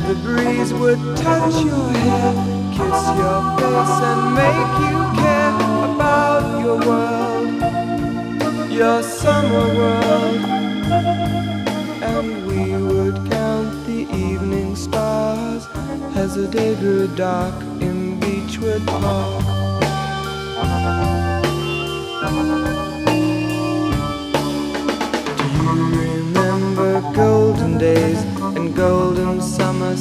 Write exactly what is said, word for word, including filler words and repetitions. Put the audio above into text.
the breeze would touch your hair, kiss your face and make you care about your world, your summer world. And we would count the evening stars as the day grew dark in Beechwood Park. Do you remember golden days and golden summer